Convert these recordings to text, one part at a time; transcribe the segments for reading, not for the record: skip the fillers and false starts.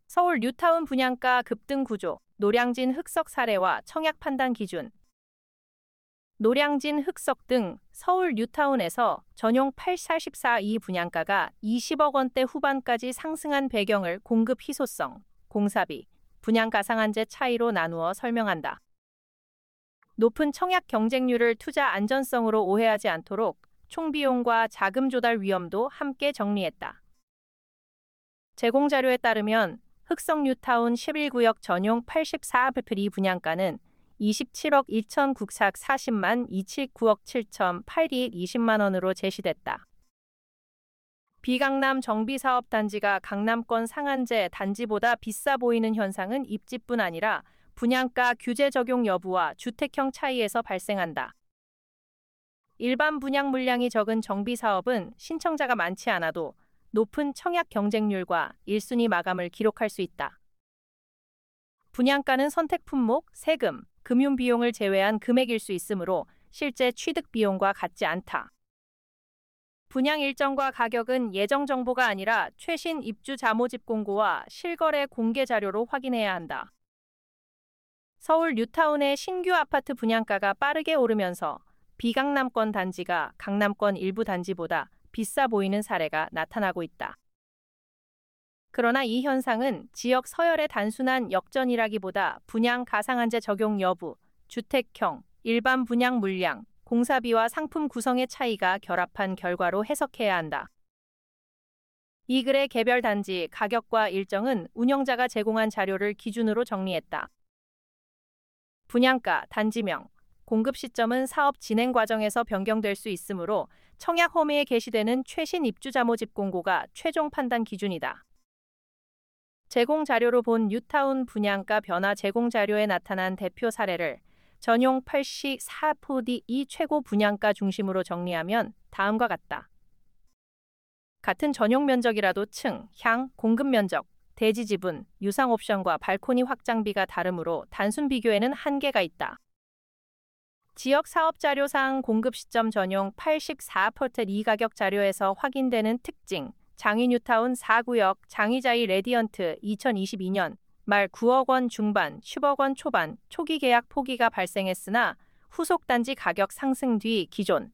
서울 뉴타운 분양가 급등 구조, 노량진 흑석 사례와 청약 판단 기준. 노량진 흑석 등 서울 뉴타운에서 전용 844이 분양가가 20억 원대 후반까지 상승한 배경을 공급 희소성, 공사비, 분양 가상한제 차이로 나누어 설명한다. 높은 청약 경쟁률을 투자 안전성으로 오해하지 않도록 총비용과 자금 조달 위험도 함께 정리했다. 제공 자료에 따르면 흑석 뉴타운 11구역 전용 84아파트 분양가는 27억 2,940만 279억 7,820만 원으로 제시됐다. 비강남 정비사업단지가 강남권 상한제 단지보다 비싸 보이는 현상은 입지뿐 아니라 분양가 규제 적용 여부와 주택형 차이에서 발생한다. 일반 분양 물량이 적은 정비사업은 신청자가 많지 않아도 높은 청약 경쟁률과 1순위 마감을 기록할 수 있다. 분양가는 선택 품목, 세금, 금융 비용을 제외한 금액일 수 있으므로 실제 취득 비용과 같지 않다. 분양 일정과 가격은 예정 정보가 아니라 최신 입주 자모집 공고와 실거래 공개 자료로 확인해야 한다. 서울 뉴타운의 신규 아파트 분양가가 빠르게 오르면서 비강남권 단지가 강남권 일부 단지보다 비싸 보이는 사례가 나타나고 있다. 그러나 이 현상은 지역 서열의 단순한 역전이라기보다 분양 가상한제 적용 여부, 주택형, 일반 분양 물량, 공사비와 상품 구성의 차이가 결합한 결과로 해석해야 한다. 이 글의 개별 단지, 가격과 일정은 운영자가 제공한 자료를 기준으로 정리했다. 분양가, 단지명, 공급 시점은 사업 진행 과정에서 변경될 수 있으므로 청약 홈에 게시되는 최신 입주 자모집 공고가 최종 판단 기준이다. 제공 자료로 본 뉴타운 분양가 변화 제공 자료에 나타난 대표 사례를 전용 84포디 최고 분양가 중심으로 정리하면 다음과 같다. 같은 전용 면적이라도 층, 향, 공급 면적, 대지 지분, 유상 옵션과 발코니 확장비가 다르므로 단순 비교에는 한계가 있다. 지역 사업 자료상 공급 시점 전용 84포트 가격 자료에서 확인되는 특징, 장위 뉴타운 4구역 장위자이 레디언트 2022년 말 9억 원 중반, 10억 원 초반 초기 계약 포기가 발생했으나 후속 단지 가격 상승 뒤 기존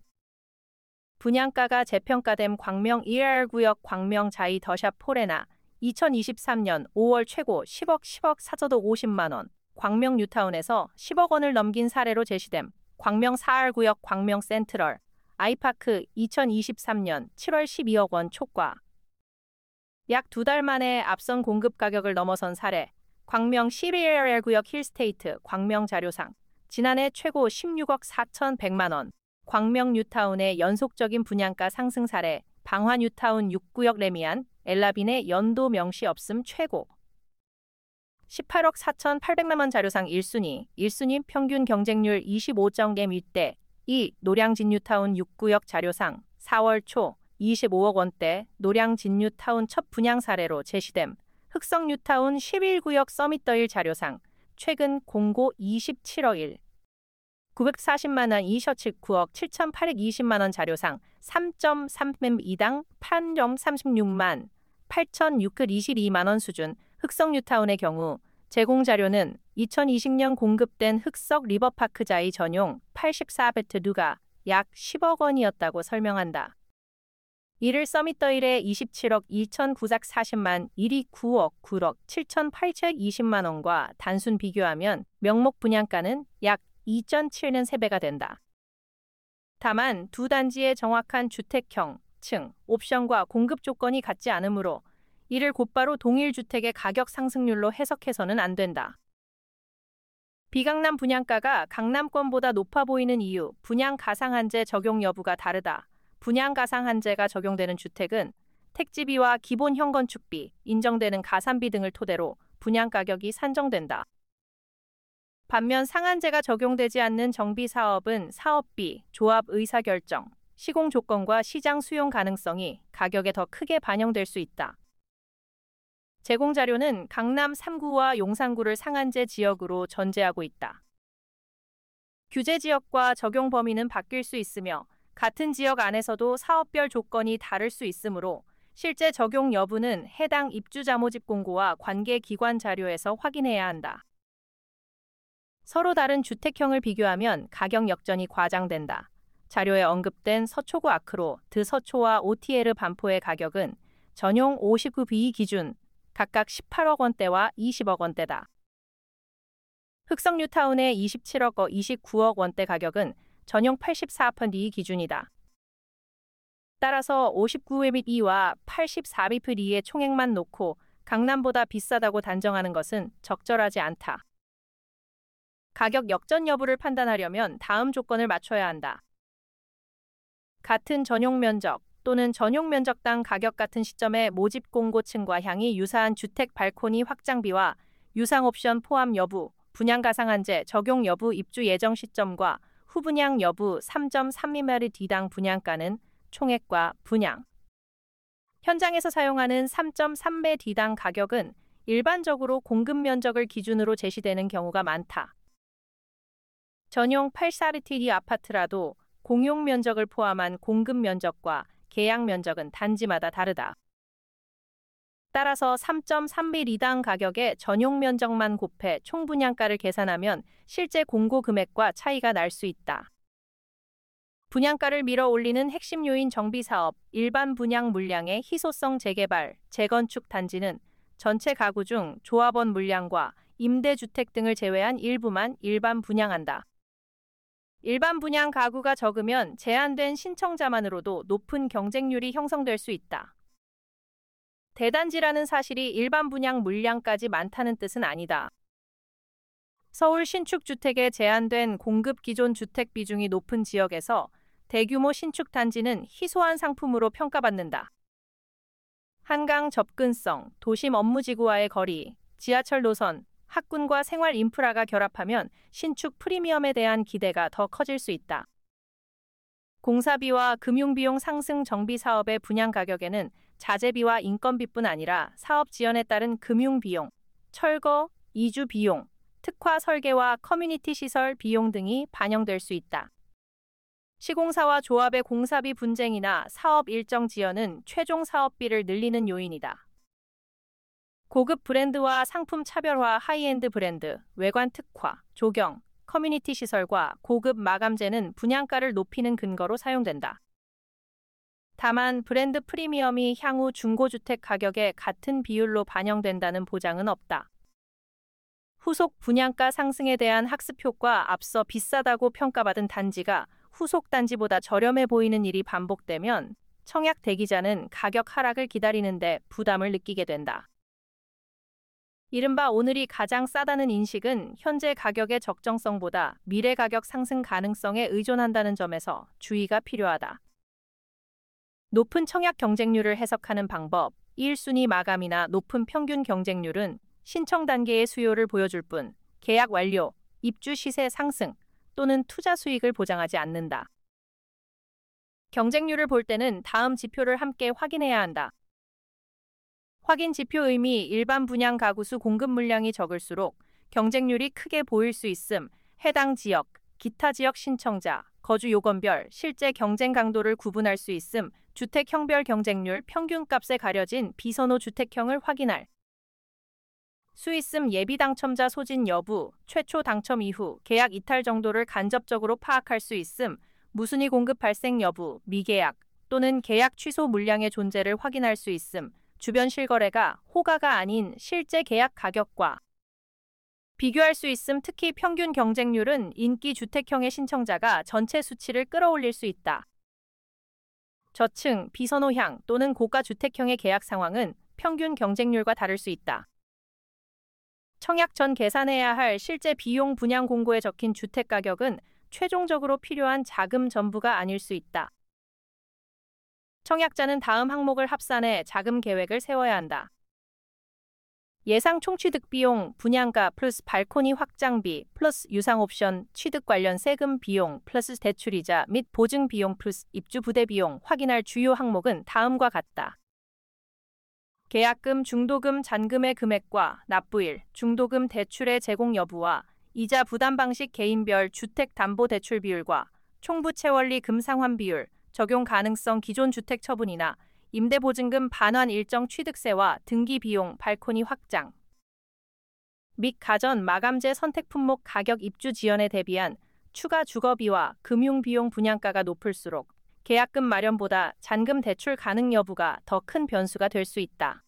분양가가 재평가된 광명 1R구역 광명 자이 더샵 포레나 2023년 5월 최고 10억 사저도 50만 원, 광명 뉴타운에서 10억 원을 넘긴 사례로 제시됨. 광명 4R구역 광명 센트럴, 아이파크 2023년 7월 12억 원 초과. 약 2달 만에 앞선 공급 가격을 넘어선 사례, 광명 11R구역 힐스테이트 광명 자료상, 지난해 최고 16억 4,100만 원, 광명 뉴타운의 연속적인 분양가 상승 사례, 방화 뉴타운 6구역 레미안, 엘라빈의 연도 명시 없음 최고. 18억 4,800만 원 자료상 1순위 평균 경쟁률 25.개 윗대. 2. 노량진 뉴타운 6구역 자료상 4월 초 25억 원대 노량진 뉴타운 첫 분양 사례로 제시됨. 흑석 뉴타운 11구역 서밋더일 자료상 최근 공고 27억 1. 940만 원 2셔츠9억 7,820만 원 자료상 3.3맴2당 8.36만 8,622만 원 수준. 흑석 뉴타운의 경우 제공 자료는 2020년 공급된 흑석 리버파크자이 전용 84베트루가 약 10억 원이었다고 설명한다. 이를 서밋더일의 27억 2,940만 1이 9억 7,820만 원과 단순 비교하면 명목 분양가는 약 2.7는 3배가 된다. 다만 두 단지의 정확한 주택형, 층, 옵션과 공급 조건이 같지 않으므로 이를 곧바로 동일 주택의 가격 상승률로 해석해서는 안 된다. 비강남 분양가가 강남권보다 높아 보이는 이유, 분양 가상한제 적용 여부가 다르다. 분양 가상한제가 적용되는 주택은 택지비와 기본 현건축비, 인정되는 가산비 등을 토대로 분양 가격이 산정된다. 반면 상한제가 적용되지 않는 정비사업은 사업비, 조합 의사결정, 시공 조건과 시장 수용 가능성이 가격에 더 크게 반영될 수 있다. 제공 자료는 강남 3구와 용산구를 상한제 지역으로 전제하고 있다. 규제 지역과 적용 범위는 바뀔 수 있으며 같은 지역 안에서도 사업별 조건이 다를 수 있으므로 실제 적용 여부는 해당 입주자모집 공고와 관계기관 자료에서 확인해야 한다. 서로 다른 주택형을 비교하면 가격 역전이 과장된다. 자료에 언급된 서초구 아크로, 드서초와 OTL 반포의 가격은 전용 59B 기준 각각 18억 원대와 20억 원대다. 흑성 뉴타운의 27억 29억 원대 가격은 전용 84%이 기준이다. 따라서 59의 84비프리의 총액만 놓고 강남보다 비싸다고 단정하는 것은 적절하지 않다. 가격 역전 여부를 판단하려면 다음 조건을 맞춰야 한다. 같은 전용 면적 또는 전용 면적당 가격 같은 시점에 모집 공고층과 향이 유사한 주택 발코니 확장비와 유상 옵션 포함 여부, 분양 가상한제 적용 여부 입주 예정 시점과 후분양 여부 3.3mm 분양가는 총액과 분양. 현장에서 사용하는 3.3배 D당 가격은 일반적으로 공급 면적을 기준으로 제시되는 경우가 많다. 전용 84BTD 아파트라도 공용 면적을 포함한 공급 면적과 계약 면적은 단지마다 다르다. 따라서 3.3배 D당 가격의 전용 면적만 곱해 총 분양가를 계산하면 실제 공고 금액과 차이가 날 수 있다. 분양가를 밀어 올리는 핵심 요인 정비사업, 일반 분양 물량의 희소성 재개발, 재건축 단지는 전체 가구 중 조합원 물량과 임대주택 등을 제외한 일부만 일반 분양한다. 일반 분양 가구가 적으면 제한된 신청자만으로도 높은 경쟁률이 형성될 수 있다. 대단지라는 사실이 일반 분양 물량까지 많다는 뜻은 아니다. 서울 신축주택에 제한된 공급 기존 주택 비중이 높은 지역에서 대규모 신축 단지는 희소한 상품으로 평가받는다. 한강 접근성, 도심 업무지구와의 거리, 지하철 노선, 학군과 생활 인프라가 결합하면 신축 프리미엄에 대한 기대가 더 커질 수 있다. 공사비와 금융비용 상승 정비 사업의 분양 가격에는 자재비와 인건비뿐 아니라 사업 지연에 따른 금융비용, 철거, 이주 비용, 특화 설계와 커뮤니티 시설 비용 등이 반영될 수 있다. 시공사와 조합의 공사비 분쟁이나 사업 일정 지연은 최종 사업비를 늘리는 요인이다. 고급 브랜드와 상품 차별화 하이엔드 브랜드, 외관 특화, 조경, 커뮤니티 시설과 고급 마감재는 분양가를 높이는 근거로 사용된다. 다만 브랜드 프리미엄이 향후 중고주택 가격에 같은 비율로 반영된다는 보장은 없다. 후속 분양가 상승에 대한 학습 효과 앞서 비싸다고 평가받은 단지가 후속 단지보다 저렴해 보이는 일이 반복되면 청약 대기자는 가격 하락을 기다리는데 부담을 느끼게 된다. 이른바 오늘이 가장 싸다는 인식은 현재 가격의 적정성보다 미래 가격 상승 가능성에 의존한다는 점에서 주의가 필요하다. 높은 청약 경쟁률을 해석하는 방법, 1순위 마감이나 높은 평균 경쟁률은 신청 단계의 수요를 보여줄 뿐 계약 완료, 입주 시세 상승 또는 투자 수익을 보장하지 않는다. 경쟁률을 볼 때는 다음 지표를 함께 확인해야 한다. 확인 지표 의미 일반 분양 가구 수 공급 물량이 적을수록 경쟁률이 크게 보일 수 있음, 해당 지역, 기타 지역 신청자, 거주 요건별 실제 경쟁 강도를 구분할 수 있음, 주택형별 경쟁률 평균값에 가려진 비선호 주택형을 확인할 수 있음, 예비 당첨자 소진 여부, 최초 당첨 이후 계약 이탈 정도를 간접적으로 파악할 수 있음, 무순위 공급 발생 여부, 미계약 또는 계약 취소 물량의 존재를 확인할 수 있음, 주변 실거래가 호가가 아닌 실제 계약 가격과 비교할 수 있음. 특히 평균 경쟁률은 인기 주택형의 신청자가 전체 수치를 끌어올릴 수 있다. 저층, 비선호향 또는 고가 주택형의 계약 상황은 평균 경쟁률과 다를 수 있다. 청약 전 계산해야 할 실제 비용 분양 공고에 적힌 주택 가격은 최종적으로 필요한 자금 전부가 아닐 수 있다. 청약자는 다음 항목을 합산해 자금 계획을 세워야 한다. 예상 총취득 비용, 분양가 플러스 발코니 확장비 플러스 유상 옵션, 취득 관련 세금 비용 플러스 대출이자 및 보증 비용 플러스 입주 부대 비용 확인할 주요 항목은 다음과 같다. 계약금, 중도금, 잔금의 금액과 납부일, 중도금 대출의 제공 여부와 이자 부담 방식 개인별 주택담보대출 비율과 총부채 원리 금상환 비율, 적용 가능성 기존 주택 처분이나 임대보증금 반환 일정 취득세와 등기 비용, 발코니 확장 및 가전 마감재 선택 품목 가격 입주 지연에 대비한 추가 주거비와 금융비용 분양가가 높을수록 계약금 마련보다 잔금 대출 가능 여부가 더 큰 변수가 될 수 있다.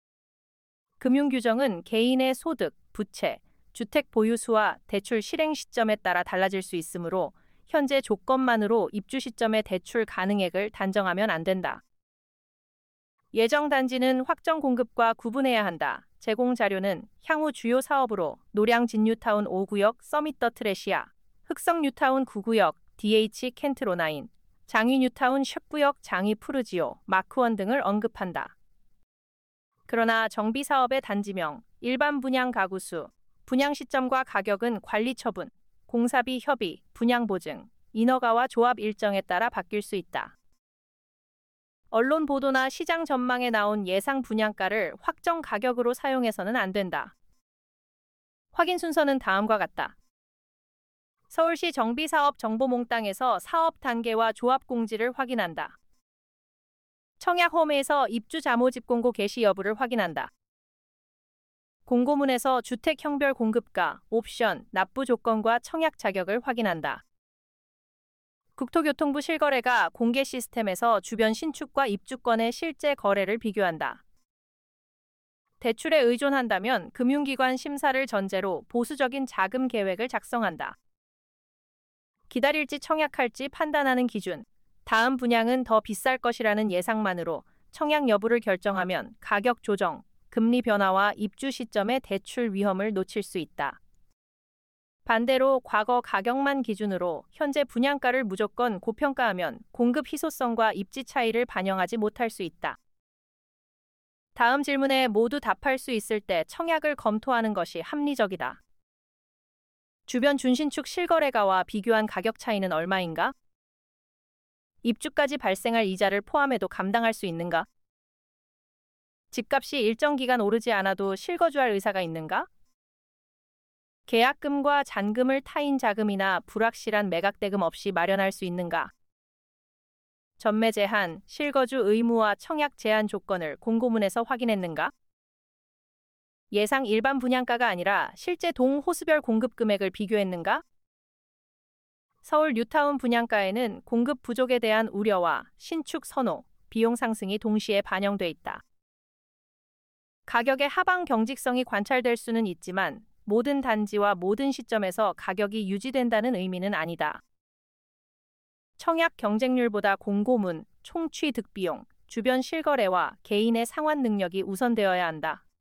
금융규정은 개인의 소득, 부채, 주택 보유수와 대출 실행 시점에 따라 달라질 수 있으므로 현재 조건만으로 입주 시점의 대출 가능액을 단정하면 안 된다. 예정 단지는 확정 공급과 구분해야 한다. 제공 자료는 향후 주요 사업으로 노량진 뉴타운 5구역 서밋 더 트레시아, 흑성 뉴타운 9구역 DH 켄트로나인, 장위 뉴타운 10구역 장위 푸르지오, 마크원 등을 언급한다. 그러나 정비 사업의 단지명, 일반 분양 가구 수, 분양 시점과 가격은 관리 처분, 공사비 협의, 분양 보증, 인허가와 조합 일정에 따라 바뀔 수 있다. 언론 보도나 시장 전망에 나온 예상 분양가를 확정 가격으로 사용해서는 안 된다. 확인 순서는 다음과 같다. 서울시 정비사업 정보몽땅에서 사업 단계와 조합 공지를 확인한다. 청약홈에서 입주 자모집 공고 게시 여부를 확인한다. 공고문에서 주택형별 공급가, 옵션, 납부 조건과 청약 자격을 확인한다. 국토교통부 실거래가 공개 시스템에서 주변 신축과 입주권의 실제 거래를 비교한다. 대출에 의존한다면 금융기관 심사를 전제로 보수적인 자금 계획을 작성한다. 기다릴지 청약할지 판단하는 기준, 다음 분양은 더 비쌀 것이라는 예상만으로 청약 여부를 결정하면 가격 조정, 금리 변화와 입주 시점의 대출 위험을 놓칠 수 있다. 반대로 과거 가격만 기준으로 현재 분양가를 무조건 고평가하면 공급 희소성과 입지 차이를 반영하지 못할 수 있다. 다음 질문에 모두 답할 수 있을 때 청약을 검토하는 것이 합리적이다. 주변 준신축 실거래가와 비교한 가격 차이는 얼마인가? 입주까지 발생할 이자를 포함해도 감당할 수 있는가? 집값이 일정 기간 오르지 않아도 실거주할 의사가 있는가? 계약금과 잔금을 타인 자금이나 불확실한 매각대금 없이 마련할 수 있는가? 전매 제한, 실거주 의무와 청약 제한 조건을 공고문에서 확인했는가? 예상 일반 분양가가 아니라 실제 동호수별 공급 금액을 비교했는가? 서울 뉴타운 분양가에는 공급 부족에 대한 우려와 신축 선호, 비용 상승이 동시에 반영돼 있다. 가격의 하방 경직성이 관찰될 수는 있지만 모든 단지와 모든 시점에서 가격이 유지된다는 의미는 아니다. 청약 경쟁률보다 공고문, 총취 득비용, 주변 실거래와 개인의 상환 능력이 우선되어야 한다.